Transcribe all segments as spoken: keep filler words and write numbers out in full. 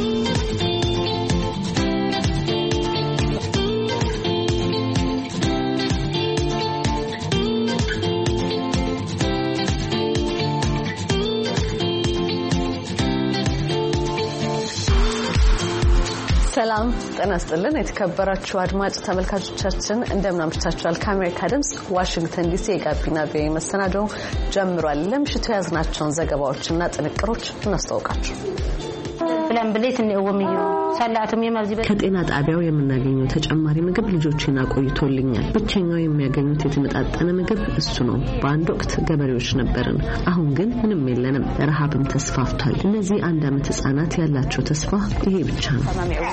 ሰላም ጤና ይስጥልን የተከበራችሁ አድማጭ ተመልካቾቻችን እንደምን አምሽታችኋል ከአሜሪካ ድምጽ ዋሽንግተን ዲሲ የጋቢና ቪኦኤ መሰናዶው ጀምሯል ለምሽቱ ያዝናቸውን ዘገባዎችና ጥንቅሮች እናስተዋውቃችሁ ብለን ብሌት እንወምዩ ሰላቱም የማርዚበት ከጤና ጣቢያው የምናገኘው ተጨማሪ ምግብ ልጆችና ቆይቶልኛል ብቻኛው የሚያገኙት የተመጣጠነ ምግብ እሱ ነው በአንድ ወቅት ገበሬዎች ነበርን አሁን ግን ምንም የለንም ረሃብም ተስፋፍቷል እነዚህ አንድ አመት ህጻናት ያላቸው ተስፋ ይሄ ብቻ ነው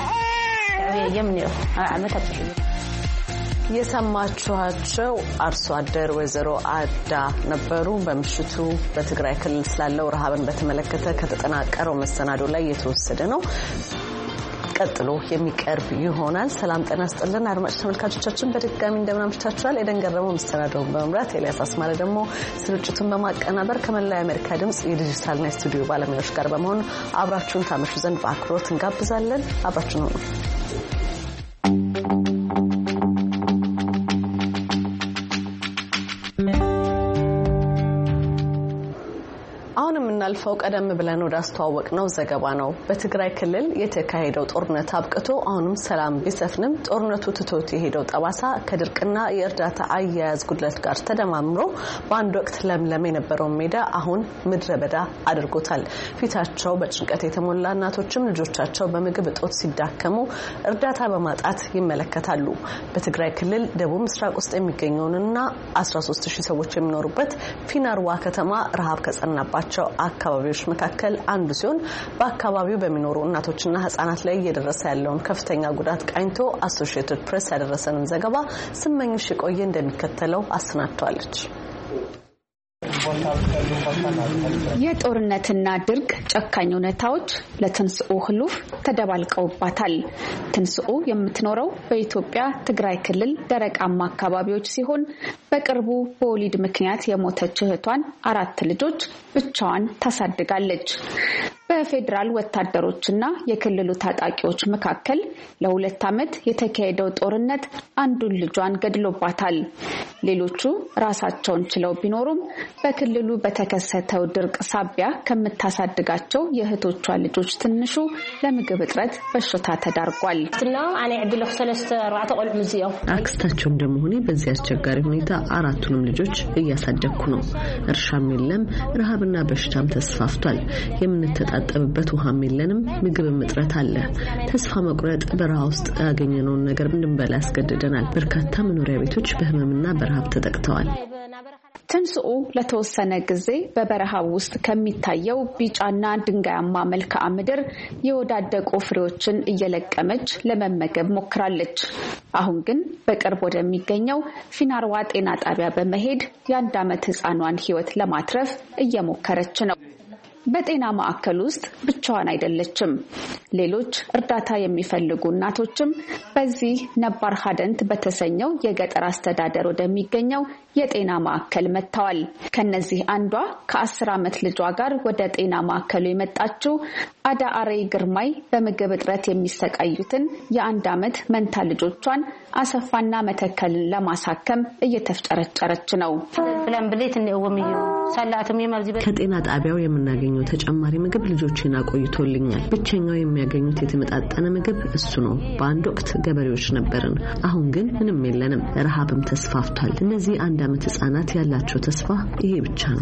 የሰማችኋቸው አርሶ አደር ወይዘሮ አዳ ነበሩ በምሽቱ በትግራይ ክልል ስላለው ረሃብን በተመለከተ ከተጠናቀረው መሰናዶ ላይ የተወሰደ ነው ቀጥሎ የሚቀርብ ይሆናል ሰላም ጤና ይስጥልን አድማጭ ተመልካቾቻችን በድጋሚ እንደምን አምሽታችኋል ኤደን ገረመው መሰናዶውን በመምራት ኤልያስ አስማረ ደግሞ ስርጭቱን በማቀናበር ከመላው የአሜሪካ ድምጽ የዲጂታልና ስቱዲዮ ባለሙያዎች ጋር በመሆን አብራችሁን ታመሹ ዘንድ በአክብሮት እንጋብዛለን አብራችሁን ሁኑ አልፈው ቀደም ብለን ወደ አስተዋወቅ ነው ዘገባ ነው በትግራይ ክልል የተካሄደው ጦርነት አብቅቶ አሁንም ሰላም ቢሰፍንም ጦርነቱ ትቶት የሄደው ጠባሳ ከድርቅና የእርዳታ አያያዝ ጉድለት ጋር ተደማምሮ በአንድ ወቅት ለምለም የነበረው ሜዳ አሁን ምድረ በዳ አድርጎታል ፊታቸው በጭንቀት የተሞላ እናቶችም ልጆቻቸው በምግብ እጦት ሲዳከሙ እርዳታ በማጣት ይመለከታሉ በትግራይ ክልል ደቡብ ምስራቅ ውስጥ የሚገኘውንና አስራ ሶስት ሺህ ሰዎች የሚኖሩበት ፊናርዋ ከተማ ረሃብ ከጸናባቸው አካባቢዎች መካከል አንዱ ሲሆን በአካባቢው በሚኖሩ እናቶችና ህጻናት ላይ እየደረሰ ያለውን ከፍተኛ ጉዳት ቃኝቶ አሶሺየትድ ፕሬስ ያደረሰንን ዘገባ ስመኝሽ ቆየ እንደሚከተለው አሰናድቷለች የጦርነትና ድርቅ ጨካኝ ሁኔታዎች ለትንስኡ ህሉፍ ተደባልቀውባታል ትንስኡ የምትኖረው በኢትዮጵያ ትግራይ ክልል ደረቃማ አካባቢዎች ሲሆን በቅርቡ በወሊድ ምክንያት የሞተች እህቷን አራት ልጆች ብቻዋን ታሳድጋለች በፌደራል ወታደሮችና የክልሉ ታጣቂዎች መካከል ለሁለት ዓመት የተካሄደው ጦርነት አንዱን ልጇን ገድሎባታል ሌሎቹ ራሳቸውን ችለው ቢኖሩም በክልሉ በተከሰተው ድርቅ ሳቢያ ከምታሳድጋቸው የእህቶቿ ልጆች ትንሹ ለምግብ እጥረት በሽታ ተዳርጓል አክስታቸው እንደመሆኔ በዚህ አስቸጋሪ ሁኔታ አራቱንም ልጆች እያሳደግኩ ነው እርሻም የለም ረሃብና በሽታም ተስፋፍቷል የምንተጣጠብበት ውሃም የለንም ምግብም እጥረት አለ ተስፋ መቁረጥ በረሃ ውስጥ ያገኘነውን ነገር እንድንበላ ያስገድደናል በርካታ መኖሪያ ቤቶች በህመምና በረሃብ ተጠቅተዋል ትንስኡ ለተወሰነ ጊዜ በበረሃው ውስጥ ከሚታየው ቢጫና ድንጋያማ መልክዓ ምድር የወዳደቁ ፍሬዎችን እየለቀመች ለመመገብ ሞክራለች አሁን ግን በቅርብ ወደሚገኘው ፊናርዋ ጤና ጣቢያ በመሄድ የአንድ ዓመት ህፃኗን ህይወት ለማትረፍ እየሞከረች ነው በጤና ማዕከል ውስጥ ብቻዋን አይደለችም ሌሎች እርዳታ የሚፈልጉ እናቶችም በዚህ ነባር ሀደንት በተሰኘው የገጠር አስተዳደር ወደሚገኘው የጤና ማዕከል መጥተዋል ከነዚህ አንዷ ከአስር ዓመት ልጇ ጋር ወደ ጤና ማዕከሉ የመጣችው አዳ አሬይ ግርማይ በምግብ እጥረት የሚሰቃዩትን የአንድ ዓመት መንታ ልጆቿን አሰፋና መተከልን ለማሳከም እየተፍጨረጨረች ነው ብለን ብሌት እንወምዩ ሰላቱም የማርዚበት ከጤና ጣቢያው የምናገኘው ተጨማሪ ምግብ ልጆችና ቆይቶልኛል ብቻኛው የሚያገኙት የተመጣጠነ ምግብ እሱ ነው በአንድ ወቅት ገበሬዎች ነበርን አሁን ግን ምንም የለንም ረሃብም ተስፋፍቷል እነዚህ አንድ አመት ህጻናት ያላቸው ተስፋ ይሄ ብቻ ነው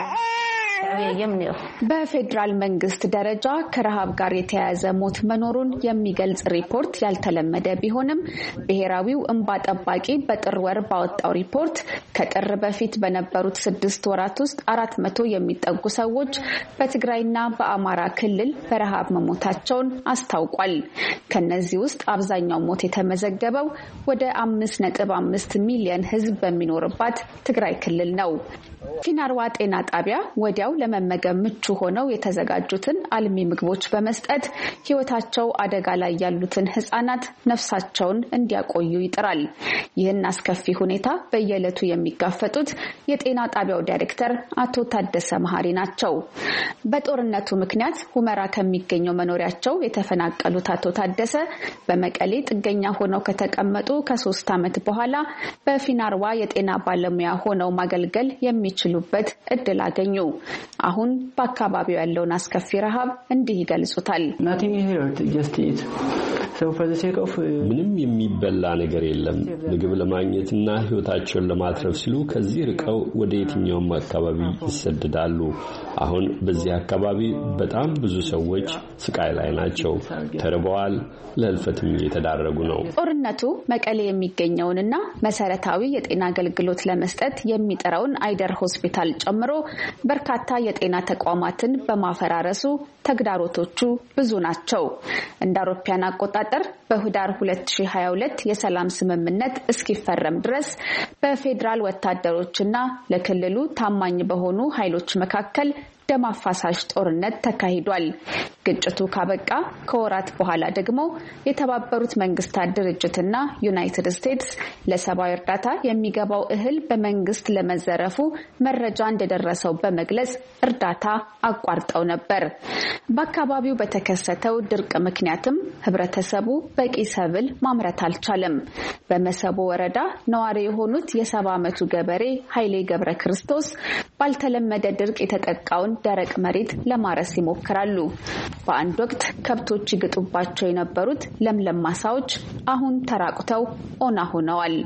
በፌደራል መንግስት ደረጃ ከረሃብ ጋር የተያያዘ ሞት መኖሩን የሚገልጽ ሪፖርት ያልተለመደ ቢሆንም ብሔራዊው እንባ ጠባቂ በጥር ወር ባወጣው ሪፖርት ከጥር በፊት በነበሩት ስድስት ወራት ውስጥ አራት መቶ የሚጠጉ ሰዎች በትግራይና በአማራ ክልል በረሃብ መሞታቸውን አስታውቋል ከነዚህ ውስጥ አብዛኛው ሞት የተመዘገበው ወደ አምስት ነጥብ አምስት ሚሊዮን ህዝብ በሚኖርባት ትግራይ ክልል ነው ፊናርዋ ጤና ጣቢያ ወዲያው ለመመገብ ምቹ ሆነው የተዘጋጁትን አልሚ ምግቦች በመስጠት ህይወታቸው አደጋ ላይ ያሉትን ህጻናት ነፍሳቸውን እንዲያቆዩ ይጥራል። ይህን አስከፊ ሁኔታ በየዕለቱ የሚጋፈጡት የጤና ጣቢያው ዳይሬክተር አቶ ታደሰ መሐሪ ናቸው። በጦርነቱ ምክንያት ሁመራ ከሚገኘው መኖሪያቸው የተፈናቀሉት አቶ ታደሰ በመቀሌ ጥገኛ ሆነው ከተቀመጡ ከሶስት ዓመት በኋላ በፊናርዋ የጤና ባለሙያ ሆነው ማገልገል የሚችሉበት እድል አገኙ። አሁን በአካባቢው ያለውን አስከፊ ረሃብ እንዲህ ይገልጹታል። ምንም የሚበላ ነገር የለም። ምግብ ለማግኘትና ህይወታቸውን ለማትረፍ ሲሉ ከዚህ ርቀው ወደ የትኛውም አካባቢ ይሰደዳሉ። አሁን በዚህ አካባቢ በጣም ብዙ ሰዎች ስቃይ ላይ ናቸው። ተርበዋል፣ ለህልፈትም እየተዳረጉ ነው። ጦርነቱ መቀሌ የሚገኘውንና መሰረታዊ የጤና አገልግሎት ለመስጠት የሚጠራውን አይደር ሆስፒታል ጨምሮ በርካታ የጤና ተቋማትን በማፈራረሱ ተግዳሮቶቹ ብዙ ናቸው። እንደ አውሮፓውያን አቆጣጠር በህዳር ሁለት ሺህ ሃያ ሁለት የሰላም ስምምነት እስኪፈረም ድረስ በፌደራል ወታደሮችና ለክልሉ ታማኝ በሆኑ ኃይሎች መካከል ደም አፋሳሽ ጦርነት ተካሂዷል። ግጭቱ ካበቃ ከወራት በኋላ ደግሞ የተባበሩት መንግስታት ድርጅትና ዩናይትድ ስቴትስ ለሰብአዊ እርዳታ የሚገባው እህል በመንግስት ለመዘረፉ መረጃ እንደደረሰው በመግለጽ እርዳታ አቋርጠው ነበር። በአካባቢው በተከሰተው ድርቅ ምክንያትም ህብረተሰቡ በቂ ሰብል ማምረት አልቻለም። በመሰቦ ወረዳ ነዋሪ የሆኑት የሰባ ዓመቱ ገበሬ ኃይሌ ገብረ ክርስቶስ ባልተለመደ ድርቅ የተጠቃውን ደረቅ መሬት ለማረስ ይሞክራሉ። በአንድ ወቅት ከብቶች ይግጡባቸው የነበሩት ለምለም ማሳዎች አሁን ተራቁተው ኦና ሆነዋል።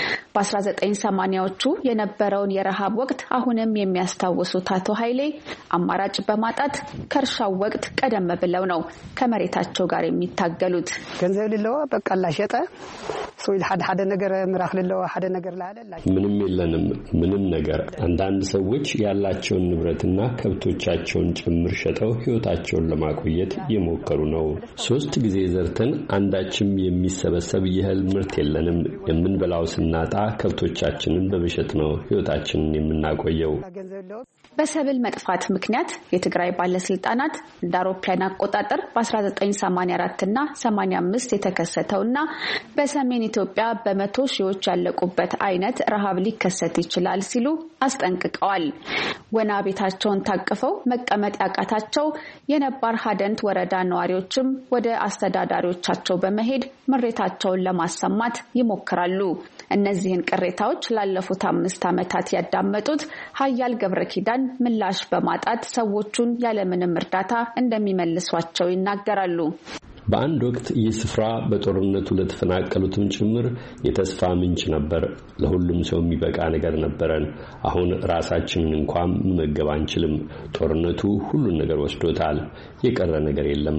በ1980ዎቹ የነበረውን የረሃብ ወቅት አሁንም የሚያስታውሱት አቶ ኃይሌ አማራጭ በማጣት ከርሻው ወቅት ቀደም ብለው ነው ከመሬታቸው ጋር የሚታገሉት። ገንዘብ ሊለው በቃላ ሸጠ ሶይል ሐደ ሐደ ነገር ምራখ ሊለው ሐደ ነገር ላለ ምንም የለንም ምንም ነገር። አንዳንድ ሰዎች ያላቸውን ንብረትና ከብቶቻቸውን ጭምር ሸጠው ህይወታቸውን ለማቆየት የሞከሩ ነው። ሶስት ጊዜ ዘርተን አንዳችም የሚሰበሰብ የእህል ምርት የለንም። የምንበላው ስናጣ ከብቶቻችንን በመሸጥ ነው ህይወታችንን የምናቆየው። በሰብል መጥፋት ምክንያት የትግራይ ባለስልጣናት እንደ አውሮፓውያን አቆጣጠር በ1984 እና ሰማንያ አምስት የተከሰተውና በሰሜን ኢትዮጵያ በመቶ ሺዎች ያለቁበት አይነት ረሃብ ሊከሰት ይችላል ሲሉ አስጠንቅቀዋል። ወና ቤታቸውን ታቅፈው መቀመጥ ያቃታቸው የነባር ሀደንት ወረዳ ነዋሪዎችም ወደ አስተዳዳሪዎቻቸው በመሄድ ምሬታቸውን ለማሰማት ይሞክራሉ። እነዚህን ቅሬታዎች ላለፉት አምስት ዓመታት ያዳመጡት ሀያል ገብረኪዳን ምላሽ በማጣት ሰዎቹን ያለምንም እርዳታ እንደሚመልሷቸው ይናገራሉ። በአንድ ወቅት ይህ ስፍራ በጦርነቱ ለተፈናቀሉትም ጭምር የተስፋ ምንጭ ነበር። ለሁሉም ሰው የሚበቃ ነገር ነበረን። አሁን ራሳችንን እንኳን መመገብ አንችልም። ጦርነቱ ሁሉን ነገር ወስዶታል። የቀረ ነገር የለም።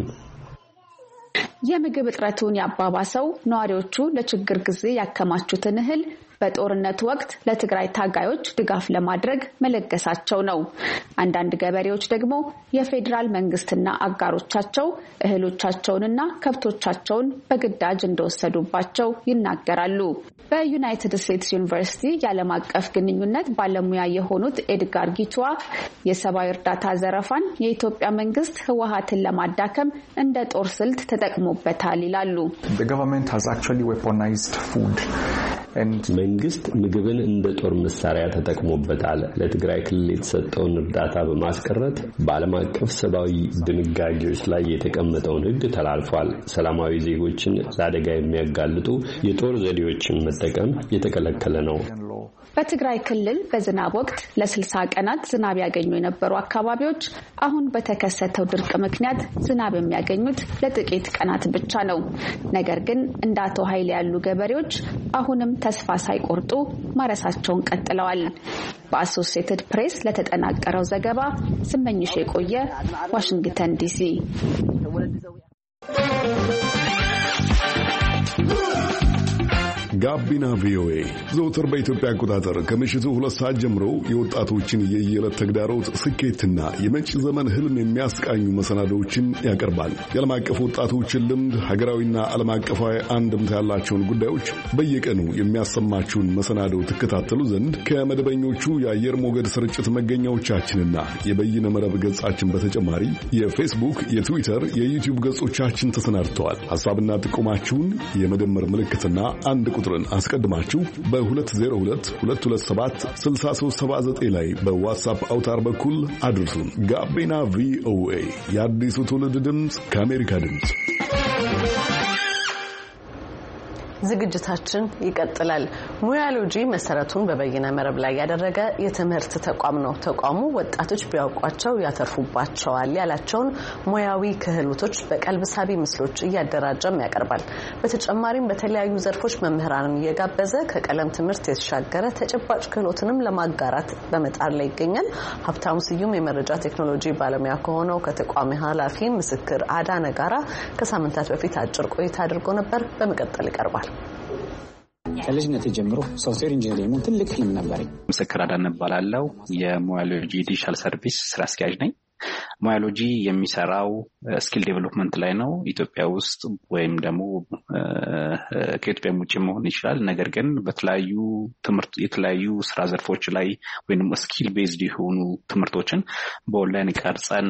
የምግብ እጥረቱን ያባባሰው ነዋሪዎቹ ለችግር ጊዜ ያከማቹትን እህል በጦርነቱ ወቅት ለትግራይ ታጋዮች ድጋፍ ለማድረግ መለገሳቸው ነው። አንዳንድ ገበሬዎች ደግሞ የፌደራል መንግስትና አጋሮቻቸው እህሎቻቸውንና ከብቶቻቸውን በግዳጅ እንደወሰዱባቸው ይናገራሉ። በዩናይትድ ስቴትስ ዩኒቨርሲቲ የዓለም አቀፍ ግንኙነት ባለሙያ የሆኑት ኤድጋር ጊቷ የሰብአዊ እርዳታ ዘረፋን የኢትዮጵያ መንግስት ህወሓትን ለማዳከም እንደ ጦር ስልት ተጠቅሞበታል ይላሉ። መንግስት ምግብን እንደ ጦር መሳሪያ ተጠቅሞበታል። ለትግራይ ክልል የተሰጠውን እርዳታ በማስቀረት በዓለም አቀፍ ሰብአዊ ድንጋጌዎች ላይ የተቀመጠውን ህግ ተላልፏል። ሰላማዊ ዜጎችን ለአደጋ የሚያጋልጡ የጦር ዘዴዎችን መጠቀም የተከለከለ ነው። በትግራይ ክልል በዝናብ ወቅት ለስልሳ ቀናት ዝናብ ያገኙ የነበሩ አካባቢዎች አሁን በተከሰተው ድርቅ ምክንያት ዝናብ የሚያገኙት ለጥቂት ቀናት ብቻ ነው። ነገር ግን እንደ አቶ ኃይሌ ያሉ ገበሬዎች አሁንም ተስፋ ሳይቆርጡ ማረሳቸውን ቀጥለዋል። በአሶሲኤትድ ፕሬስ ለተጠናቀረው ዘገባ ስመኝሽ የቆየ ዋሽንግተን ዲሲ። ጋቢና ቪኦኤ ዘወትር በኢትዮጵያ አቆጣጠር ከምሽቱ ሁለት ሰዓት ጀምሮ የወጣቶችን የየዕለት ተግዳሮት ስኬትና የመጪ ዘመን ህልም የሚያስቃኙ መሰናዶዎችን ያቀርባል። የዓለም አቀፍ ወጣቶችን ልምድ፣ ሀገራዊና ዓለም አቀፋዊ አንድምታ ያላቸውን ጉዳዮች በየቀኑ የሚያሰማችሁን መሰናዶ ትከታተሉ ዘንድ ከመደበኞቹ የአየር ሞገድ ስርጭት መገኛዎቻችንና የበይነ መረብ ገጻችን በተጨማሪ የፌስቡክ፣ የትዊተር፣ የዩቲዩብ ገጾቻችን ተሰናድተዋል። ሐሳብና ጥቆማችሁን የመደመር ምልክትና አንድ ቁጥርን አስቀድማችሁ በ202227 6379 ላይ በዋትስአፕ አውታር በኩል አድርሱን። ጋቢና ቪኦኤ የአዲሱ ትውልድ ድምፅ ከአሜሪካ ድምፅ። ዝግጅታችን ይቀጥላል። ሙያሎጂ መሰረቱን በበይነ መረብ ላይ ያደረገ የትምህርት ተቋም ነው። ተቋሙ ወጣቶች ቢያውቋቸው ያተርፉባቸዋል ያላቸውን ሙያዊ ክህሎቶች በቀልብ ሳቢ ምስሎች እያደራጀም ያቀርባል። በተጨማሪም በተለያዩ ዘርፎች መምህራንን እየጋበዘ ከቀለም ትምህርት የተሻገረ ተጨባጭ ክህሎትንም ለማጋራት በመጣር ላይ ይገኛል። ሀብታሙ ስዩም የመረጃ ቴክኖሎጂ ባለሙያ ከሆነው ከተቋሙ ኃላፊ ምስክር አዳነ ጋራ ከሳምንታት በፊት አጭር ቆይታ አድርጎ ነበር። በመቀጠል ይቀርባል። ከልጅነቴ ጀምሮ ሶፍትዌር ኢንጂነር የመሆን ትልቅ ህልም ነበረኝ። ምስክር አዳነ እባላለሁ። የሙያሎጂ ዲጂታል ሰርቪስ ስራ አስኪያጅ ነኝ። ሙያሎጂ የሚሰራው ስኪል ዴቨሎፕመንት ላይ ነው። ኢትዮጵያ ውስጥ ወይም ደግሞ ከኢትዮጵያ ውጭ መሆን ይችላል። ነገር ግን በተለያዩ ትምህርት የተለያዩ ስራ ዘርፎች ላይ ወይም ስኪል ቤዝድ የሆኑ ትምህርቶችን በኦንላይን ቀርጸን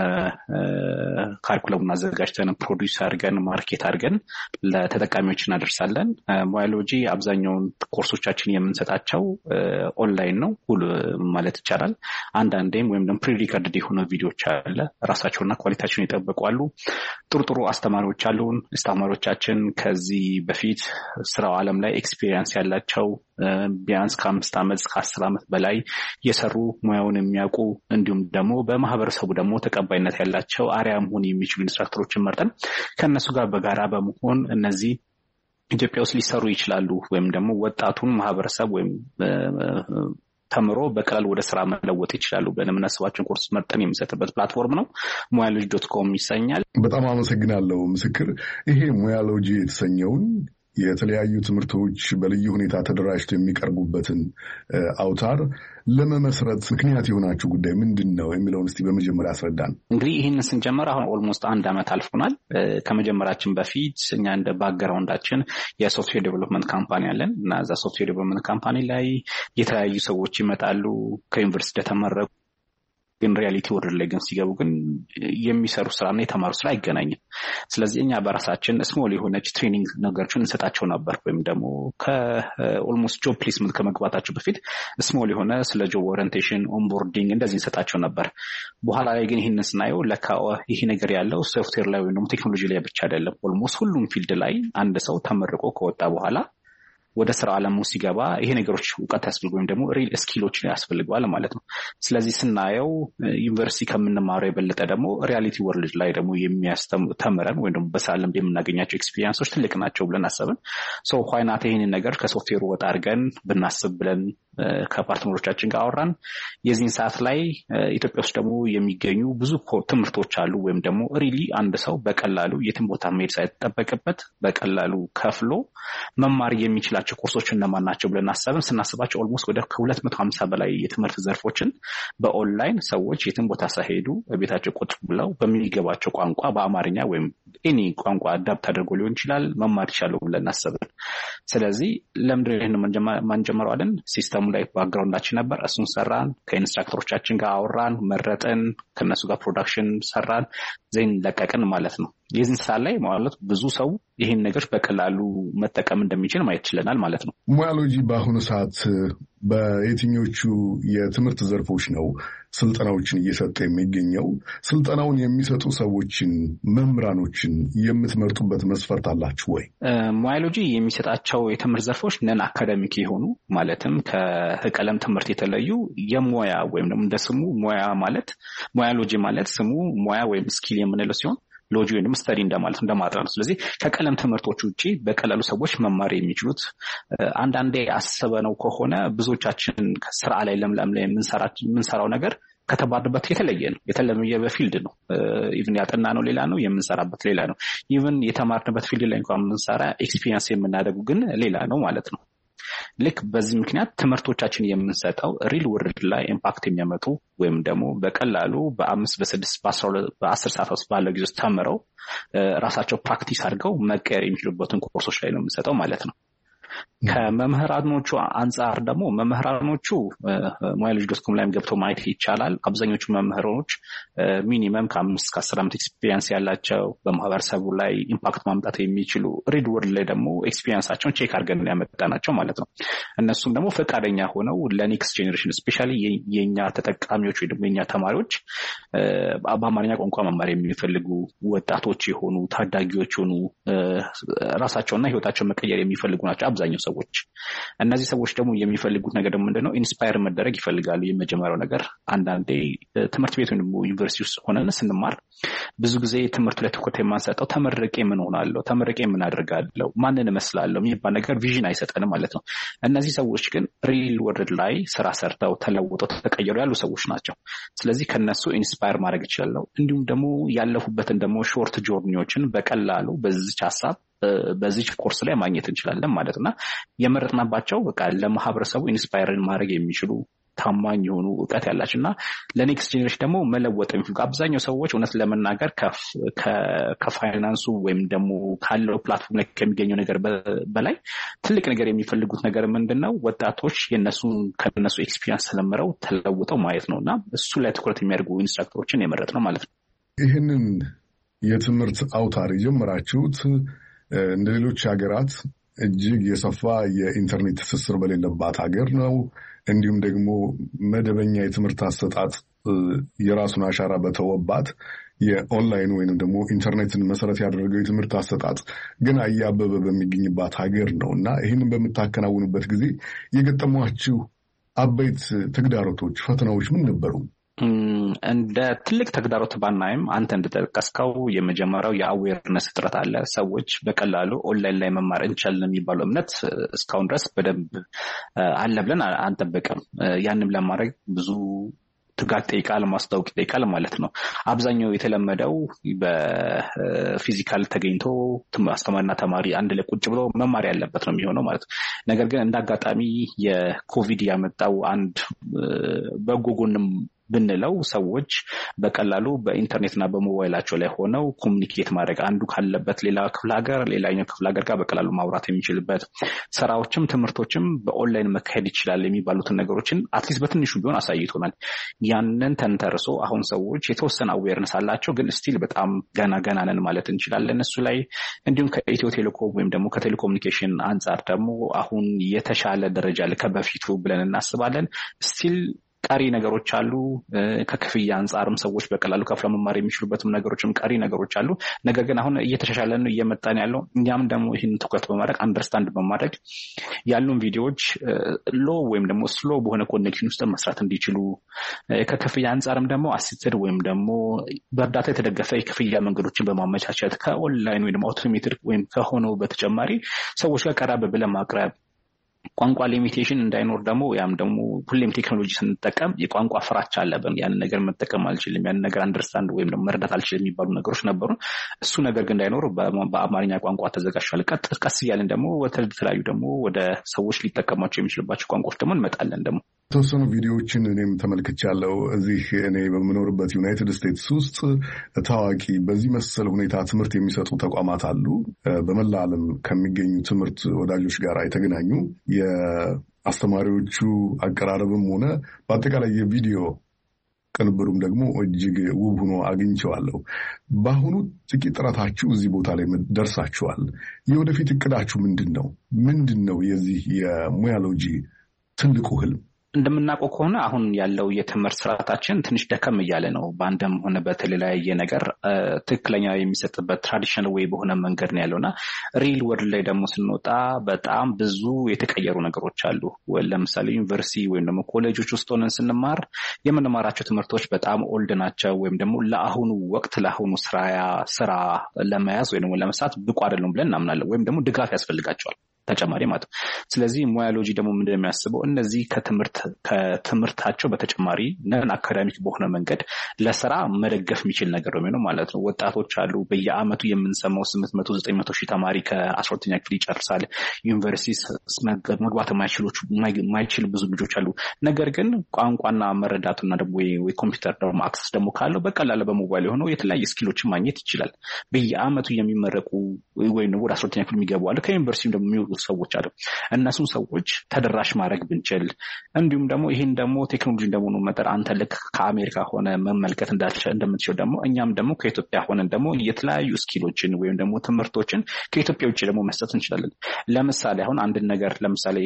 ካሪኩለሙን አዘጋጅተን ፕሮዲዩስ አድርገን ማርኬት አድርገን ለተጠቃሚዎች እናደርሳለን። ሙያሎጂ አብዛኛውን ኮርሶቻችን የምንሰጣቸው ኦንላይን ነው ሁሉ ማለት ይቻላል። አንዳንዴም ወይም ደግሞ ፕሪሪከርድድ የሆኑ ቪዲዮዎች አለ። ራሳቸውና ኳሊቲያቸውን ይጠብቃሉ። ጥሩ ጥሩ አስተማሪዎች አሉን። አስተማሪዎቻችን ከዚህ በፊት ስራው ዓለም ላይ ኤክስፒሪየንስ ያላቸው ቢያንስ ከአምስት ዓመት እስከ አስር ዓመት በላይ የሰሩ ሙያውን የሚያውቁ እንዲሁም ደግሞ በማህበረሰቡ ደግሞ ተቀባይነት ያላቸው አርአያ መሆን የሚችሉ ኢንስትራክተሮችን መርጠን ከእነሱ ጋር በጋራ በመሆን እነዚህ ኢትዮጵያ ውስጥ ሊሰሩ ይችላሉ ወይም ደግሞ ወጣቱን ማህበረሰብ ወይም ተምሮ በቀላል ወደ ስራ መለወጥ ይችላሉ ብለን የምናስባቸውን ኮርስ መርጠን የሚሰጥበት ፕላትፎርም ነው። ሙያሎጂ ዶት ኮም ይሰኛል። በጣም አመሰግናለሁ ምስክር። ይሄ ሙያሎጂ የተሰኘውን የተለያዩ ትምህርቶች በልዩ ሁኔታ ተደራጅተው የሚቀርቡበትን አውታር ለመመስረት ምክንያት የሆናችሁ ጉዳይ ምንድን ነው የሚለውን እስቲ በመጀመሪያ አስረዳን። እንግዲህ ይህንን ስንጀምር አሁን ኦልሞስት አንድ ዓመት አልፎናል። ከመጀመራችን በፊት እኛ እንደ ባክግራውንዳችን የሶፍትዌር ዴቨሎፕመንት ካምፓኒ አለን እና እዛ ሶፍትዌር ዴቨሎፕመንት ካምፓኒ ላይ የተለያዩ ሰዎች ይመጣሉ ከዩኒቨርሲቲ ተመረቁ ግን ሪያሊቲ ወርልድ ላይ ግን ሲገቡ ግን የሚሰሩ ስራና የተማሩ ስራ አይገናኝም። ስለዚህ እኛ በራሳችን ስሞል የሆነች ትሬኒንግ ነገሮችን እንሰጣቸው ነበር ወይም ደግሞ ከኦልሞስት ጆብ ፕሌስመንት ከመግባታቸው በፊት ስሞል የሆነ ስለ ጆብ ኦሪየንቴሽን ኦንቦርዲንግ እንደዚህ እንሰጣቸው ነበር። በኋላ ላይ ግን ይህንን ስናየው ለካ ይሄ ነገር ያለው ሶፍትዌር ላይ ወይም ደግሞ ቴክኖሎጂ ላይ ብቻ አይደለም። ኦልሞስት ሁሉም ፊልድ ላይ አንድ ሰው ተመርቆ ከወጣ በኋላ ወደ ስራ ዓለሙ ሲገባ ይሄ ነገሮች ዕውቀት ያስፈልገው ወይም ደግሞ ሪል ስኪሎች ያስፈልገዋል ማለት ነው። ስለዚህ ስናየው ዩኒቨርሲቲ ከምንማረው የበለጠ ደግሞ ሪያሊቲ ወርልድ ላይ ደግሞ የሚያስተምረን ወይም ደግሞ በስራ ዓለም የምናገኛቸው ኤክስፒሪየንሶች ትልቅ ናቸው ብለን አሰብን። ሶ ዋይ ናት ይሄንን ነገር ከሶፍትዌሩ ወጣ አድርገን ብናስብ ብለን ከፓርትነሮቻችን ጋር አወራን። የዚህን ሰዓት ላይ ኢትዮጵያ ውስጥ ደግሞ የሚገኙ ብዙ ትምህርቶች አሉ ወይም ደግሞ ሪሊ አንድ ሰው በቀላሉ የትም ቦታ መሄድ ሳይጠበቅበት በቀላሉ ከፍሎ መማር የሚችላቸው ኮርሶች እነማን ናቸው ብለን አሰብን። ስናስባቸው ኦልሞስት ወደ ከሁለት መቶ ሀምሳ በላይ የትምህርት ዘርፎችን በኦንላይን ሰዎች የትም ቦታ ሳይሄዱ በቤታቸው ቁጭ ብለው በሚገባቸው ቋንቋ በአማርኛ ወይም ኤኒ ቋንቋ አዳፕት አድርጎ ሊሆን ይችላል መማር ይችላሉ ብለን አሰብን። ስለዚህ ለምንድን ነው ማንጀምረው አለን። ሲስተሙ ላይ ባክግራውንዳችን ነበር። እሱን ሰራን። ከኢንስትራክተሮቻችን ጋር አወራን፣ መረጥን፣ ከነሱ ጋር ፕሮዳክሽን ሰራን፣ ዜን ለቀቅን ማለት ነው። የዚህ ሰዓት ላይ ማለት ብዙ ሰው ይህን ነገር በቀላሉ መጠቀም እንደሚችል ማየት ይችላል ማለት ነው። ሙያሎጂ በአሁኑ ሰዓት በየትኞቹ የትምህርት ዘርፎች ነው ስልጠናዎችን እየሰጠ የሚገኘው? ስልጠናውን የሚሰጡ ሰዎችን መምህራኖችን የምትመርጡበት መስፈርት አላችሁ ወይ? ሙያሎጂ የሚሰጣቸው የትምህርት ዘርፎች ነን አካዳሚክ የሆኑ ማለትም ከቀለም ትምህርት የተለዩ የሙያ ወይም ደግሞ እንደ ስሙ ሙያ ማለት ሙያሎጂ ማለት ስሙ ሙያ ወይም ስኪል የምንለው ሲሆን ሎጂ ወይም ስተዲ እንደማለት እንደማጥራት ነው። ስለዚህ ከቀለም ትምህርቶች ውጪ በቀላሉ ሰዎች መማር የሚችሉት አንዳንዴ አስበነው ከሆነ ብዙዎቻችን ስራ ላይ ለምለም ላይ የምንሰራው ነገር ከተባረበት የተለየ ነው የተለየ በፊልድ ነው ኢቭን ያጠና ነው ሌላ ነው የምንሰራበት ሌላ ነው ኢቭን የተማርንበት ፊልድ ላይ እንኳን የምንሰራ ኤክስፒሪየንስ የምናደርጉ ግን ሌላ ነው ማለት ነው ልክ በዚህ ምክንያት ትምህርቶቻችን የምንሰጠው ሪል ወርልድ ላይ ኢምፓክት የሚያመጡ ወይም ደግሞ በቀላሉ በአምስት በስድስት በአስር ሰዓት ውስጥ ባለው ጊዜ ውስጥ ተምረው ራሳቸው ፕራክቲስ አድርገው መቀየር የሚችሉበትን ኮርሶች ላይ ነው የምንሰጠው ማለት ነው ከመምህራኖቹ አንፃር ደግሞ መምህራኖቹ ሞያሎጂ ዶት ኮም ላይም ገብተው ማየት ይቻላል አብዛኞቹ መምህራኖች ሚኒመም ከአምስት እስከ አስር ዓመት ኤክስፒሪየንስ ያላቸው በማህበረሰቡ ላይ ኢምፓክት ማምጣት የሚችሉ ሪድ ወርልድ ላይ ደግሞ ኤክስፒሪየንሳቸውን ቼክ አድርገን ያመጣናቸው ማለት ነው እነሱም ደግሞ ፈቃደኛ ሆነው ለኔክስት ጄኔሬሽን ስፔሻሊ የኛ ተጠቃሚዎች ወይ ደግሞ የኛ ተማሪዎች በአማርኛ ቋንቋ መማር የሚፈልጉ ወጣቶች የሆኑ ታዳጊዎች የሆኑ ራሳቸውና ህይወታቸውን መቀየር የሚፈልጉ ናቸው አብዛኛው ሰዎች እነዚህ ሰዎች ደግሞ የሚፈልጉት ነገር ደግሞ ምንድነው ኢንስፓየር መደረግ ይፈልጋሉ የመጀመሪያው ነገር አንዳንዴ ትምህርት ቤት ወይም ዩኒቨርሲቲ ውስጥ ሆነን ስንማር ብዙ ጊዜ ትምህርቱ ላይ ትኩረት የማንሰጠው ተመርቄ ምን ሆናለሁ ተመርቄ ምን አደርጋለሁ ማንን እመስላለሁ የሚባል ነገር ቪዥን አይሰጠንም ማለት ነው እነዚህ ሰዎች ግን ሪል ወርልድ ላይ ስራ ሰርተው ተለውጠው ተቀየሩ ያሉ ሰዎች ናቸው ስለዚህ ከነሱ ኢንስፓየር ማድረግ ይችላል እንዲሁም ደግሞ ያለፉበትን ደግሞ ሾርት ጆርኒዎችን በቀላሉ በዚህ ሐሳብ በዚህ ኮርስ ላይ ማግኘት እንችላለን ማለትና የመረጥናባቸው በቃ ለማህበረሰቡ ኢንስፓየር ማድረግ የሚችሉ ታማኝ የሆኑ ዕውቀት ያላችሁና ለኔክስት ጄኔሬሽን ደግሞ መለወጥ የሚፈልጉ አብዛኛው ሰዎች እውነት ለመናገር ከፋይናንሱ ወይም ደግሞ ካለው ፕላትፎርም ላይ ከሚገኘው ነገር በላይ ትልቅ ነገር የሚፈልጉት ነገር ምንድነው ወጣቶች የነሱ ከነሱ ኤክስፒሪየንስ ተለምረው ተለውጠው ማየት ነውና እሱ ላይ ትኩረት የሚያደርጉ ኢንስትራክተሮችን የመረጥ ነው ማለት ነው ይሄንን የትምህርት አውታር የጀመራችሁት እንደ ሌሎች ሀገራት እጅግ የሰፋ የኢንተርኔት ትስስር በሌለባት ሀገር ነው እንዲሁም ደግሞ መደበኛ የትምህርት አሰጣጥ የራሱን አሻራ በተወባት የኦንላይን ወይንም ደግሞ ኢንተርኔትን መሰረት ያደረገው የትምህርት አሰጣጥ ግን እያበበ በሚገኝባት ሀገር ነውና ይህንን በምታከናውኑበት ጊዜ የገጠሟችሁ አበይት ተግዳሮቶች ፈተናዎች ምን ነበሩ እንደ ትልቅ ተግዳሮት ባናይም አንተ እንደተጠቀስከው የመጀመሪያው የአዌርነስ እጥረት አለ ሰዎች በቀላሉ ኦንላይን ላይ መማር እንችላለን የሚባለው እምነት እስካሁን ድረስ በደንብ አለ ብለን አንጠብቅም ያንንም ለማድረግ ብዙ ትጋት ጠይቃል ማስታወቅ ጠይቃል ማለት ነው አብዛኛው የተለመደው በፊዚካል ተገኝቶ አስተማሪና ተማሪ አንድ ላይ ቁጭ ብሎ መማር ያለበት ነው የሚሆነው ማለት ነው ነገር ግን እንዳጋጣሚ የኮቪድ ያመጣው አንድ በጎ ጎንም ብንለው ሰዎች በቀላሉ በኢንተርኔትና በሞባይላቸው ላይ ሆነው ኮሙኒኬት ማድረግ አንዱ ካለበት ሌላ ክፍለ ሀገር ሌላኛው ክፍለ ሀገር ጋር በቀላሉ ማውራት የሚችልበት ስራዎችም ትምህርቶችም በኦንላይን መካሄድ ይችላል የሚባሉትን ነገሮችን አትሊስት በትንሹ ቢሆን አሳይቶናል ያንን ተንተርሶ አሁን ሰዎች የተወሰነ አዌርነስ አላቸው ግን ስቲል በጣም ገና ገና ነን ማለት እንችላለን እሱ ላይ እንዲሁም ከኢትዮ ቴሌኮም ወይም ደግሞ ከቴሌኮሙኒኬሽን አንጻር ደግሞ አሁን የተሻለ ደረጃ ለከበፊቱ ብለን እናስባለን ስቲል ቀሪ ነገሮች አሉ ከክፍያ አንፃርም ሰዎች በቀላሉ ከፍለው መማር የሚችሉበትም ነገሮችም ቀሪ ነገሮች አሉ ነገር ግን አሁን እየተሻሻለ ነው እየመጣን ያለው እኛም ደግሞ ይህን ትኩረት በማድረግ አንደርስታንድ በማድረግ ያሉን ቪዲዮዎች ሎ ወይም ደግሞ ስሎ በሆነ ኮኔክሽን ውስጥ መስራት እንዲችሉ ከክፍያ አንፃርም ደግሞ አሲስትድ ወይም ደግሞ በእርዳታ የተደገፈ የክፍያ መንገዶችን በማመቻቸት ከኦንላይን ወይም አውቶሜትድ ወይም ከሆነው በተጨማሪ ሰዎች ጋር ቀረብ ብለን ማቅረብ ቋንቋ ሊሚቴሽን እንዳይኖር ደግሞ ያም ደግሞ ሁሌም ቴክኖሎጂ ስንጠቀም የቋንቋ ፍራቻ አለብን ያን ነገር መጠቀም አልችልም ያን ነገር አንደርስታንድ ወይም ደግሞ መረዳት አልችልም የሚባሉ ነገሮች ነበሩ እሱ ነገር ግን እንዳይኖር በአማርኛ ቋንቋ ተዘጋጅቷል ቀስ እያልን ደግሞ ወደ ተለያዩ ደግሞ ወደ ሰዎች ሊጠቀሟቸው የሚችሉባቸው ቋንቋዎች ደግሞ እንመጣለን ደግሞ የተወሰኑ ቪዲዮዎችን እኔም ተመልክቻለሁ እዚህ እኔ በምኖርበት ዩናይትድ ስቴትስ ውስጥ ታዋቂ በዚህ መሰል ሁኔታ ትምህርት የሚሰጡ ተቋማት አሉ በመላ ዓለም ከሚገኙ ትምህርት ወዳጆች ጋር የተገናኙ የአስተማሪዎቹ አቀራረብም ሆነ በአጠቃላይ የቪዲዮ ቅንብሩም ደግሞ እጅግ ውብ ሆኖ አግኝቼዋለሁ በአሁኑ ጥቂት ጥረታችሁ እዚህ ቦታ ላይ ደርሳችኋል የወደፊት እቅዳችሁ ምንድን ነው ምንድን ነው የዚህ የሙያሎጂ ትልቁ ህልም እንደምናውቀው ከሆነ አሁን ያለው የትምህርት ስርዓታችን ትንሽ ደከም እያለ ነው በአንድም ሆነ በተለያየ ነገር ትክክለኛ የሚሰጥበት ትራዲሽናል ወይ በሆነ መንገድ ነው ያለውና ሪል ወርልድ ላይ ደግሞ ስንወጣ በጣም ብዙ የተቀየሩ ነገሮች አሉ ለምሳሌ ዩኒቨርሲቲ ወይም ደግሞ ኮሌጆች ውስጥ ሆነን ስንማር የምንማራቸው ትምህርቶች በጣም ኦልድ ናቸው ወይም ደግሞ ለአሁኑ ወቅት ለአሁኑ ስራ ስራ ለመያዝ ወይም ደግሞ ለመስራት ብቁ አይደሉም ብለን እናምናለን ወይም ደግሞ ድጋፍ ያስፈልጋቸዋል ተጨማሪ ማለት ስለዚህ ሙያሎጂ ደግሞ ምንድነው የሚያስበው እነዚህ ከትምህርት ከትምህርታቸው በተጨማሪ ነን አካዳሚክ በሆነ መንገድ ለስራ መደገፍ የሚችል ነገር ነው ማለት ነው ወጣቶች አሉ በየአመቱ የምንሰማው ስምንት መቶ ዘጠኝ መቶ ሺህ ተማሪ ከአስራ ሁለተኛ ክፍል ይጨርሳል ዩኒቨርሲቲ መግባት የማይችሉት የማይችል ብዙ ልጆች አሉ ነገር ግን ቋንቋና መረዳቱና ደግሞ ወይ ኮምፒውተር ደግሞ አክሰስ ደግሞ ካለው በቀላሉ በሞባይል ሆኖ የተለያየ ስኪሎችን ማግኘት ይችላል በየአመቱ የሚመረቁ ወይ ነው ወደ አስራ ሁለተኛ ክፍል የሚገቡ አሉ ከዩኒቨርሲቲ ደግሞ የሚወጡ ሰዎች አሉ እነሱን ሰዎች ተደራሽ ማድረግ ብንችል እንዲሁም ደግሞ ይሄን ደግሞ ቴክኖሎጂ ደግሞ ነው መጠር አንተ ልክ ከአሜሪካ ሆነ መመልከት እንደምትችል ደግሞ እኛም ደግሞ ከኢትዮጵያ ሆነን ደግሞ የተለያዩ ስኪሎችን ወይም ደግሞ ትምህርቶችን ከኢትዮጵያ ውጭ ደግሞ መስጠት እንችላለን ለምሳሌ አሁን አንድ ነገር ለምሳሌ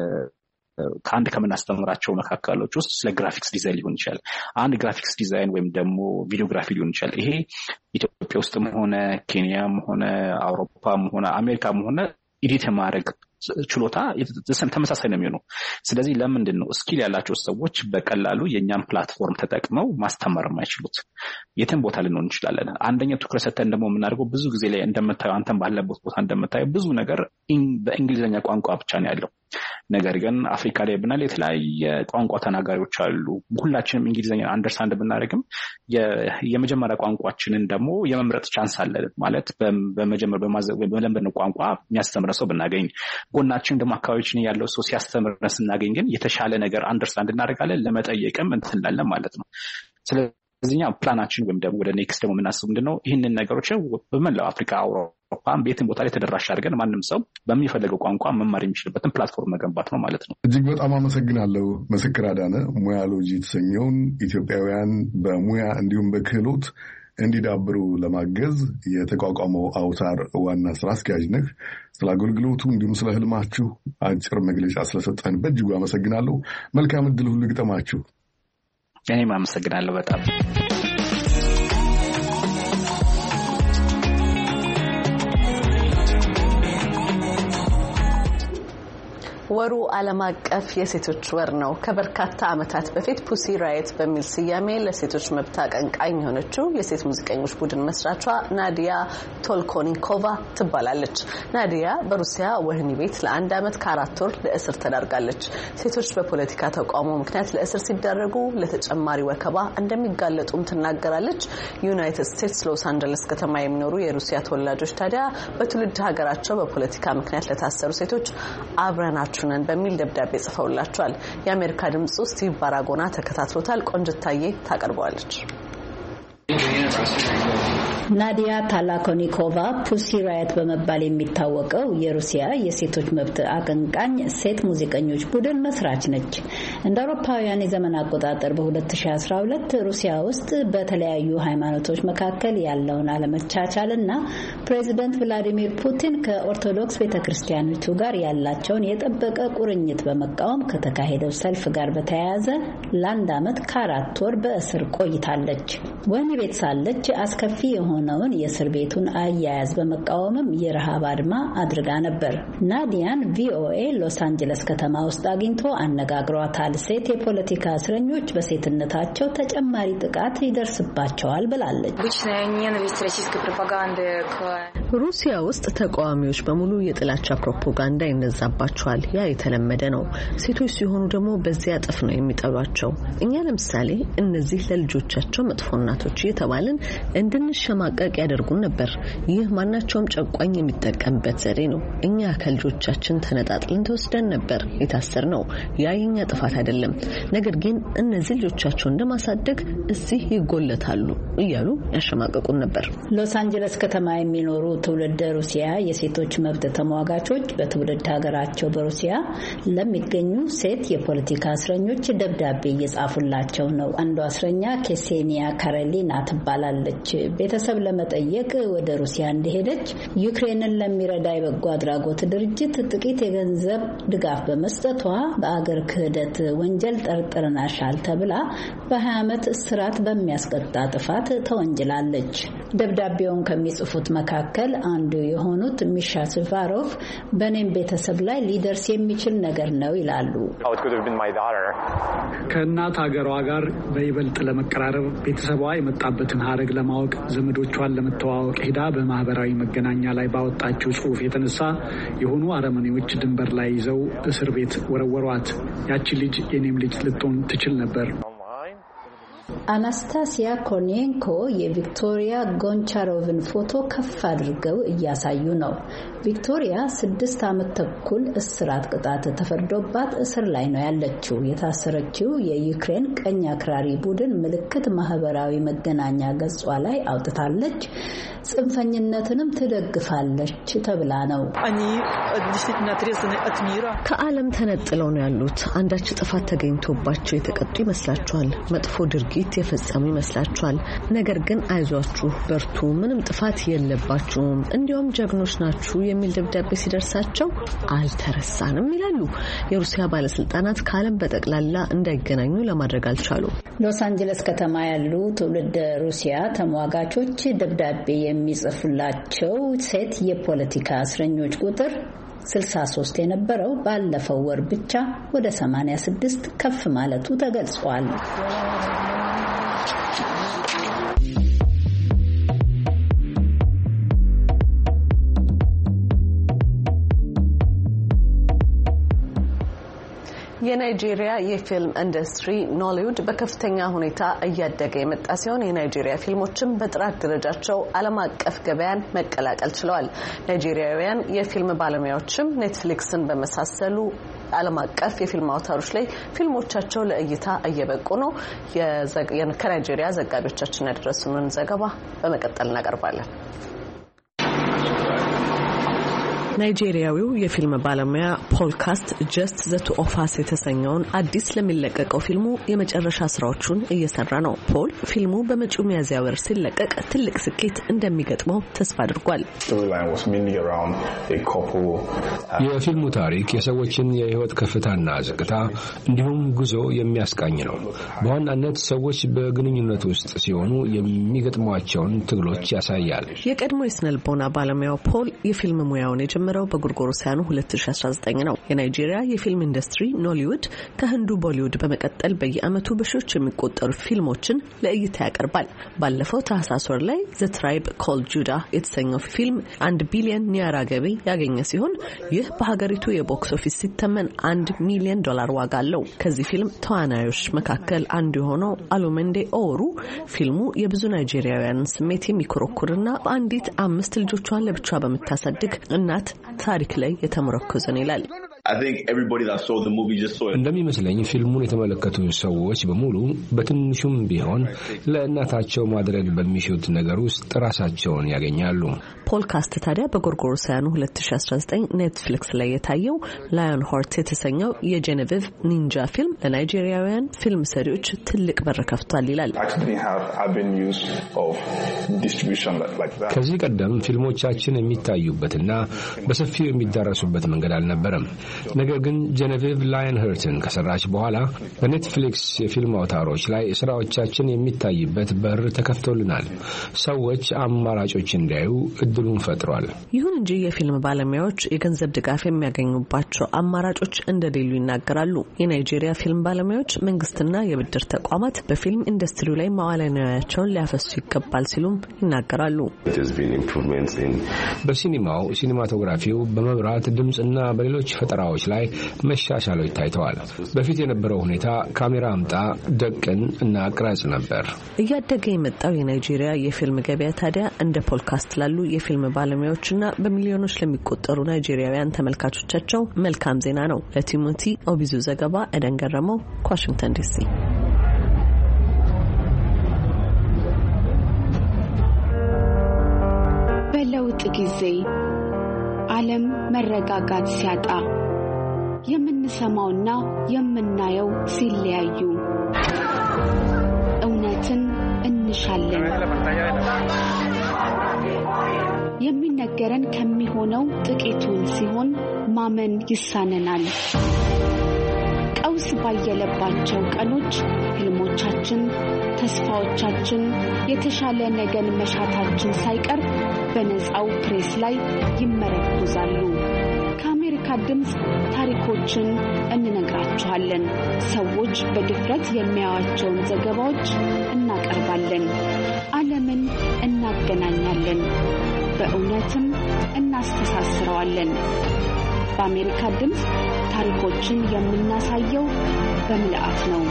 ከአንድ ከምናስተምራቸው መካከሎች ውስጥ ስለ ግራፊክስ ዲዛይን ሊሆን ይችላል አንድ ግራፊክስ ዲዛይን ወይም ደግሞ ቪዲዮግራፊ ሊሆን ይችላል ይሄ ኢትዮጵያ ውስጥም ሆነ ኬንያም ሆነ አውሮፓም ሆነ አሜሪካም ሆነ ኤዲት ማድረግ ችሎታ ተመሳሳይ ነው የሚሆነው ስለዚህ ለምንድን ነው ስኪል ያላቸው ሰዎች በቀላሉ የኛን ፕላትፎርም ተጠቅመው ማስተማር የማይችሉት የትም ቦታ ልንሆን እንችላለን አንደኛው ትኩረት ሰጥተን ደግሞ የምናደርገው ብዙ ጊዜ ላይ እንደምታየው አንተም ባለበት ቦታ እንደምታየው ብዙ ነገር በእንግሊዝኛ ቋንቋ ብቻ ነው ያለው ነገር ግን አፍሪካ ላይ ብናል የተለያየ ቋንቋ ተናጋሪዎች አሉ ሁላችንም እንግሊዝኛ አንደርስታንድ ብናደርግም የመጀመሪያ ቋንቋችንን ደግሞ የመምረጥ ቻንስ አለ ማለት በመጀመር በመለመድ ነው ቋንቋ የሚያስተምር ሰው ብናገኝ ጎናችን ደግሞ አካባቢችን ያለው ሰው ሲያስተምረን ስናገኝ ግን የተሻለ ነገር አንደርስታንድ እናደርጋለን ለመጠየቅም እንላለን ማለት ነው ስለዚህኛ ፕላናችን ወይም ደግሞ ወደ ኔክስት ደግሞ የምናስበው ምንድነው ይህንን ነገሮች በመላው አፍሪካ አውሮፓም ቤትን ቦታ ላይ ተደራሽ አድርገን ማንም ሰው በሚፈልገው ቋንቋ መማር የሚችልበትን ፕላትፎርም መገንባት ነው ማለት ነው እጅግ በጣም አመሰግናለሁ ምስክር አዳነ ሙያሎጂ የተሰኘውን ኢትዮጵያውያን በሙያ እንዲሁም በክህሎት እንዲዳብሩ ለማገዝ የተቋቋመው አውታር ዋና ስራ አስኪያጅ ነህ ስለ አገልግሎቱ እንዲሁም ስለ ህልማችሁ አጭር መግለጫ ስለሰጠን በእጅጉ አመሰግናለሁ መልካም ዕድል ሁሉ ይግጠማችሁ እኔም አመሰግናለሁ በጣም ወሩ ዓለም አቀፍ የሴቶች ወር ነው ከበርካታ ዓመታት በፊት ፑሲ ራይት በሚል ስያሜ ለሴቶች መብት አቀንቃኝ የሆነችው የሴት ሙዚቀኞች ቡድን መስራቿ ናዲያ ቶልኮኒኮቫ ትባላለች ናዲያ በሩሲያ ወህኒ ቤት ለአንድ ዓመት ከአራት ወር ለእስር ተዳርጋለች ሴቶች በፖለቲካ ተቃውሞ ምክንያት ለእስር ሲዳረጉ ለተጨማሪ ወከባ እንደሚጋለጡም ትናገራለች ዩናይትድ ስቴትስ ሎስ አንጀለስ ከተማ የሚኖሩ የሩሲያ ተወላጆች ታዲያ በትውልድ ሀገራቸው በፖለቲካ ምክንያት ለታሰሩ ሴቶች አብረናቸው ነን በሚል ደብዳቤ ጽፈውላቸዋል የአሜሪካ ድምጽ ስቲቭ ባራጎና ተከታትሎታል ቆንጅታዬ ታቀርበዋለች ናዲያ ታላኮኒኮቫ ፑሲ ራይት በመባል የሚታወቀው የሩሲያ የሴቶች መብት አቀንቃኝ ሴት ሙዚቀኞች ቡድን መስራች ነች። እንደ አውሮፓውያን የዘመን አቆጣጠር በ2012 ሩሲያ ውስጥ በተለያዩ ሃይማኖቶች መካከል ያለውን አለመቻቻልና ፕሬዚደንት ቭላዲሚር ፑቲን ከኦርቶዶክስ ቤተክርስቲያኖቹ ጋር ያላቸውን የጠበቀ ቁርኝት በመቃወም ከተካሄደው ሰልፍ ጋር በተያያዘ ለአንድ ዓመት ከአራት ወር በእስር ቆይታለች። ወህኒ ቤት ሳለች አስከፊ የሆነውን የእስር ቤቱን አያያዝ በመቃወምም የረሃብ አድማ አድርጋ ነበር። ናዲያን ቪኦኤ ሎስ አንጀለስ ከተማ ውስጥ አግኝቶ አነጋግሯታል። ሴት የፖለቲካ እስረኞች በሴትነታቸው ተጨማሪ ጥቃት ይደርስባቸዋል ብላለች። ሩሲያ ውስጥ ተቃዋሚዎች በሙሉ የጥላቻ ፕሮፓጋንዳ ይነዛባቸዋል። ያ የተለመደ ነው። ሴቶች ሲሆኑ ደግሞ በዚያ እጥፍ ነው የሚጠሏቸው። እኛ ለምሳሌ እነዚህ ለልጆቻቸው መጥፎ እናቶች እየተባልን እንድንሸማቀቅ ያደርጉን ነበር። ይህ ማናቸውም ጨቋኝ የሚጠቀምበት ዘዴ ነው። እኛ ከልጆቻችን ተነጣጥለን ተወስደን ነበር የታሰርነው። ያ የኛ ጥፋት አይደለም። ነገር ግን እነዚህ ልጆቻቸውን እንደማሳደግ እዚህ ይጎለታሉ እያሉ ያሸማቀቁን ነበር። ሎስ አንጀለስ ከተማ የሚኖሩ ትውልደ ሩሲያ የሴቶች መብት ተሟጋቾች በትውልድ ሀገራቸው በሩሲያ ለሚገኙ ሴት የፖለቲካ እስረኞች ደብዳቤ እየጻፉላቸው ነው። አንዷ እስረኛ ኬሴኒያ ካሮሊና ትባላለች። ቤተሰብ ለመጠየቅ ወደ ሩሲያ እንደሄደች ዩክሬንን ለሚረዳ የበጎ አድራጎት ድርጅት ጥቂት የገንዘብ ድጋፍ በመስጠቷ በአገር ክህደት ወንጀል ጠርጥረናሻል ተብላ በሀያ ዓመት እስራት በሚያስቀጣ ጥፋት ተወንጅላለች። ደብዳቤውን ከሚጽፉት መካከል አንዱ የሆኑት ሚሻ ስቫሮቭ በኔም ቤተሰብ ላይ ሊደርስ የሚችል ነገር ነው ይላሉ። ከእናት ሀገሯ ጋር በይበልጥ ለመቀራረብ ቤተሰቧ የመጣበትን ሀረግ ለማወቅ ዘመዶቿን ለመተዋወቅ ሄዳ በማህበራዊ መገናኛ ላይ ባወጣችው ጽሑፍ የተነሳ የሆኑ አረመኔዎች ድንበር ላይ ይዘው እስር ቤት ወረወሯት። ያቺ ልጅ የኔም ልጅ ልትሆን ትችል ነበር። አናስታሲያ ኮኔንኮ የቪክቶሪያ ጎንቻሮቭን ፎቶ ከፍ አድርገው እያሳዩ ነው። ቪክቶሪያ ስድስት ዓመት ተኩል እስራት ቅጣት ተፈርዶባት እስር ላይ ነው ያለችው። የታሰረችው የዩክሬን ቀኝ አክራሪ ቡድን ምልክት ማህበራዊ መገናኛ ገጿ ላይ አውጥታለች። ጽንፈኝነትንም ትደግፋለች ተብላ ነው። ከዓለም ተነጥለው ነው ያሉት። አንዳች ጥፋት ተገኝቶባቸው የተቀጡ ይመስላቸዋል። መጥፎ ድርጊት የፈጸሙ ይመስላቸዋል። ነገር ግን አይዟችሁ፣ በርቱ፣ ምንም ጥፋት የለባችሁም፣ እንዲያውም ጀግኖች ናችሁ የሚል ደብዳቤ ሲደርሳቸው አልተረሳንም ይላሉ። የሩሲያ ባለስልጣናት ከዓለም በጠቅላላ እንዳይገናኙ ለማድረግ አልቻሉም። ሎስ አንጀለስ ከተማ ያሉ ትውልድ ሩሲያ ተሟጋቾች ደብዳቤ የሚጽፉላቸው ሴት የፖለቲካ እስረኞች ቁጥር ስልሳ ሶስት የነበረው ባለፈው ወር ብቻ ወደ ሰማንያ ስድስት ከፍ ማለቱ ተገልጿል። የናይጄሪያ የፊልም ኢንዱስትሪ ኖሊውድ በከፍተኛ ሁኔታ እያደገ የመጣ ሲሆን የናይጄሪያ ፊልሞችም በጥራት ደረጃቸው ዓለም አቀፍ ገበያን መቀላቀል ችለዋል። ናይጄሪያውያን የፊልም ባለሙያዎችም ኔትፍሊክስን በመሳሰሉ ዓለም አቀፍ የፊልም አውታሮች ላይ ፊልሞቻቸው ለእይታ እየበቁ ነው። ከናይጄሪያ ዘጋቢዎቻችን ያደረሱንን ዘገባ በመቀጠል እናቀርባለን። ናይጄሪያዊው የፊልም ባለሙያ ፖልካስት ጀስት ዘ ቱ ኦፍ አስ የተሰኘውን አዲስ ለሚለቀቀው ፊልሙ የመጨረሻ ስራዎቹን እየሰራ ነው። ፖል ፊልሙ በመጪው ሚያዝያ ወር ሲለቀቅ ትልቅ ስኬት እንደሚገጥመው ተስፋ አድርጓል። የፊልሙ ታሪክ የሰዎችን የህይወት ከፍታና ዝቅታ እንዲሁም ጉዞ የሚያስቃኝ ነው። በዋናነት ሰዎች በግንኙነት ውስጥ ሲሆኑ የሚገጥሟቸውን ትግሎች ያሳያል። የቀድሞ የስነልቦና ባለሙያው ፖል የፊልም ሙያውን የጀመረው በጎርጎሮሳውያኑ ሁለት ሺ አስራ ዘጠኝ ነው። የናይጄሪያ የፊልም ኢንዱስትሪ ኖሊውድ ከህንዱ ቦሊውድ በመቀጠል በየአመቱ በሺዎች የሚቆጠሩ ፊልሞችን ለእይታ ያቀርባል። ባለፈው ታህሳስ ወር ላይ ዘ ትራይብ ኮልድ ጁዳ የተሰኘው ፊልም አንድ ቢሊዮን ኒያራ ገቢ ያገኘ ሲሆን ይህ በሀገሪቱ የቦክስ ኦፊስ ሲተመን አንድ ሚሊዮን ዶላር ዋጋ አለው። ከዚህ ፊልም ተዋናዮች መካከል አንዱ የሆነው አሉመንዴ ኦሩ ፊልሙ የብዙ ናይጄሪያውያንን ስሜት የሚኮረኩርና በአንዲት አምስት ልጆቿን ለብቻ በምታሳድግ እናት ታሪክ ላይ የተመረኮዘ ነው ይላል። እንደሚመስለኝ ፊልሙን የተመለከቱ ሰዎች በሙሉ በትንሹም ቢሆን ለእናታቸው ማድረግ በሚሹት ነገር ውስጥ ራሳቸውን ያገኛሉ። ፖልካስት ታዲያ በጎርጎሮሳውያኑ ሁለት ሺ አስራ ዘጠኝ ኔትፍሊክስ ላይ የታየው ላየን ሆርት የተሰኘው የጄኔቪቭ ኒንጃ ፊልም ለናይጄሪያውያን ፊልም ሰሪዎች ትልቅ በር ከፍቷል ይላል። ከዚህ ቀደም ፊልሞቻችን የሚታዩበትና በሰፊው የሚዳረሱበት መንገድ አልነበረም። ነገር ግን ጄኔቪቭ ላየን ሆርትን ከሰራች በኋላ በኔትፍሊክስ የፊልም አውታሮች ላይ ስራዎቻችን የሚታይበት በር ተከፍቶልናል። ሰዎች አማራጮች እንዲያዩ እድሉን ፈጥሯል። ይሁን እንጂ የፊልም ባለሙያዎች የገንዘብ ድጋፍ የሚያገኙባቸው አማራጮች እንደሌሉ ይናገራሉ። የናይጄሪያ ፊልም ባለሙያዎች መንግስትና የብድር ተቋማት በፊልም ኢንዱስትሪው ላይ መዋዕለ ንዋያቸውን ሊያፈሱ ይገባል ሲሉም ይናገራሉ። በሲኒማው ሲኒማቶግራፊው፣ በመብራት ድምጽና በሌሎች ፈጠራዎች ላይ መሻሻሎች ታይተዋል። በፊት የነበረው ሁኔታ ካሜራ አምጣ፣ ደቅን እና ቅረጽ ነበር። እያደገ የመጣው የናይጄሪያ የፊልም ገበያ ታዲያ እንደ ፖልካስት ላሉ የፊልም ባለሙያዎችና በሚሊዮኖች ለሚቆጠሩ ናይጄሪያውያን ተመልካቾቻቸው መልካም ዜና ነው። ለቲሞቲ ኦቢዙ ዘገባ ኤደን ገረመው ከዋሽንግተን ዲሲ። በለውጥ ጊዜ ዓለም መረጋጋት ሲያጣ የምንሰማውና የምናየው ሲለያዩ እውነትን እንሻለን። የሚነገረን ከሚሆነው ጥቂቱን ሲሆን ማመን ይሳነናል። ንጉስ ባየለባቸው ቀኖች ህልሞቻችን፣ ተስፋዎቻችን፣ የተሻለ ነገን መሻታችን ሳይቀር በነፃው ፕሬስ ላይ ይመረኮዛሉ። ከአሜሪካ ድምፅ ታሪኮችን እንነግራችኋለን። ሰዎች በድፍረት የሚያዩዋቸውን ዘገባዎች እናቀርባለን። ዓለምን እናገናኛለን፣ በእውነትም እናስተሳስረዋለን። በአሜሪካ ድምፅ ታሪኮችን የምናሳየው በምልአት ነው።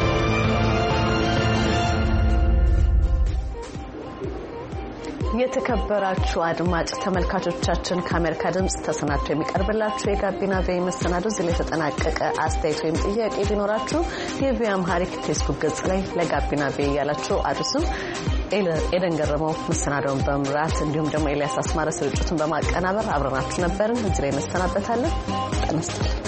የተከበራችሁ አድማጭ ተመልካቾቻችን ከአሜሪካ ድምጽ ተሰናድቶ የሚቀርብላችሁ የጋቢና ቪ መሰናዶ እዚህ ላይ ተጠናቀቀ። አስተያየት ወይም ጥያቄ ቢኖራችሁ የቪ አምሃሪክ ፌስቡክ ገጽ ላይ ለጋቢና ቪ ያላችሁ አድርሱ። ኤደን ገረመው መሰናዶውን በመምራት እንዲሁም ደግሞ ኤልያስ አስማረ ስርጭቱን በማቀናበር አብረናችሁ ነበርን። እዚህ ላይ እንሰናበታለን። ተነስተን